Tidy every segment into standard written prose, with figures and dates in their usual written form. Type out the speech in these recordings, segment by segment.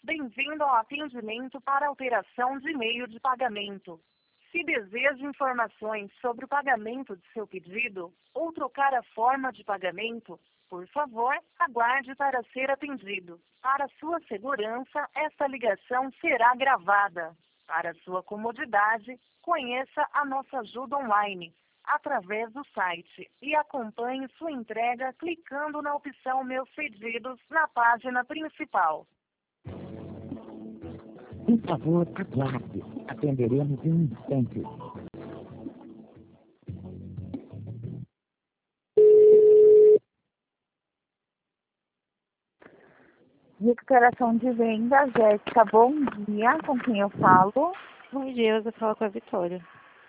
Bem-vindo ao atendimento para alteração de meio de pagamento. Se deseja informações sobre o pagamento de seu pedido ou trocar a forma de pagamento, por favor, aguarde para ser atendido. Para sua segurança, esta ligação será gravada. Para sua comodidade, conheça a nossa ajuda online através do site e acompanhe sua entrega clicando na opção Meus Pedidos na página principal. Por favor, aguarde. Atenderemos em um instante. Recuperação de venda, Jéssica, bom dia. Com quem eu falo? Bom dia, você fala com a Vitória.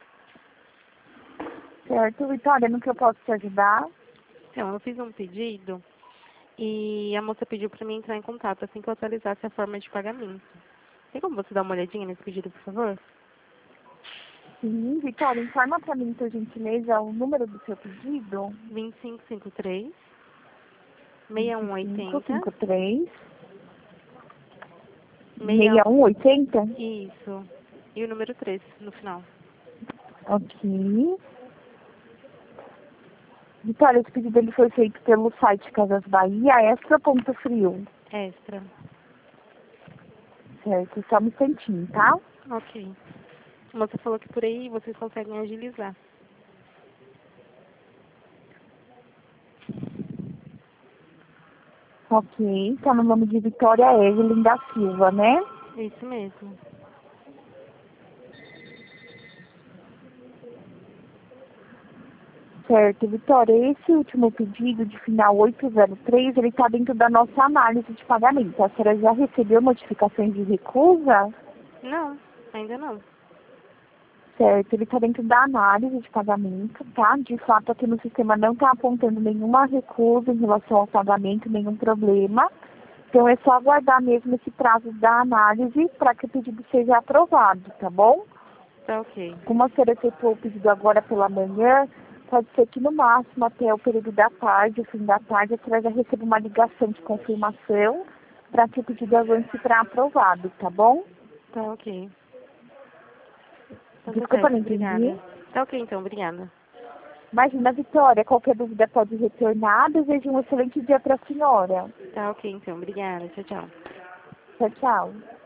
Certo, Vitória, no que eu posso te ajudar? Então, eu fiz um pedido e a moça pediu para mim entrar em contato assim que eu atualizasse a forma de pagamento. Tem como você dar uma olhadinha nesse pedido, por favor? Sim, Vitória, informa para mim, por gentileza, o número do seu pedido. 2553 6180 553 6180? Isso. E o número 3 no final. Ok. Vitória, esse pedido ele foi feito pelo site Casas Bahia, extra.frio. Extra. Certo, só um instantinho, tá? Ok. A moça falou que por aí vocês conseguem agilizar. Ok, tá no nome de Vitória Evelyn da Silva, né? Isso mesmo. Certo, Vitória, esse último pedido de final 803, ele está dentro da nossa análise de pagamento. A senhora já recebeu notificações de recusa? Não, ainda não. Certo, ele está dentro da análise de pagamento, tá? De fato, aqui no sistema não está apontando nenhuma recusa em relação ao pagamento, nenhum problema. Então, é só aguardar mesmo esse prazo da análise para que o pedido seja aprovado, tá bom? Tá ok. Como a senhora efetuou o pedido agora pela manhã, pode ser que no máximo até o período da tarde, o fim da tarde, a senhora já receba uma ligação de confirmação para que o pedido avance para aprovado, tá bom? Tá ok. Então, Desculpa, não obrigada. entendi. Tá ok, então, obrigada. Imagina, Vitória, qualquer dúvida pode retornar. Desejo um excelente dia para a senhora. Tá ok, então, obrigada. Tchau, tchau. Tchau, tchau.